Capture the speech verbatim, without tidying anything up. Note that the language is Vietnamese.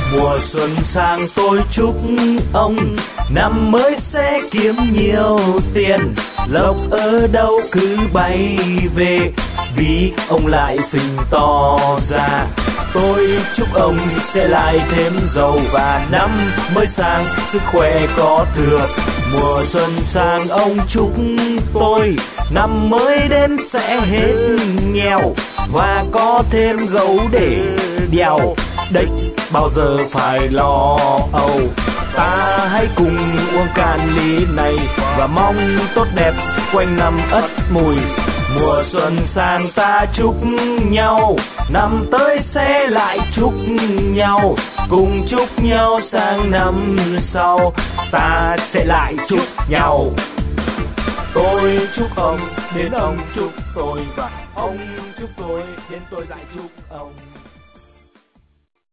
Mùa xuân sang tôi chúc ông năm mới sẽ kiếm nhiều tiền, lộc ở đâu cứ bay về vì ông lại phình to ra. Tôi chúc ông sẽ lại thêm giàu và năm mới sang sức khỏe có thừa. Mùa xuân sang ông chúc tôi năm mới đến sẽ hết nghèo và có thêm gấu để đèo, đếch bao giờ phải lo âu. Ta hãy cùng uống cạn ly này và mong tốt đẹp quanh năm ất mùi. Mùa xuân sang ta chúc nhau, năm tới sẽ lại chúc nhau, cùng chúc nhau sang năm sau ta sẽ lại chúc nhau. Tôi chúc ông đến ông chúc tôi và ông chúc tôi đến tôi lại chúc ông.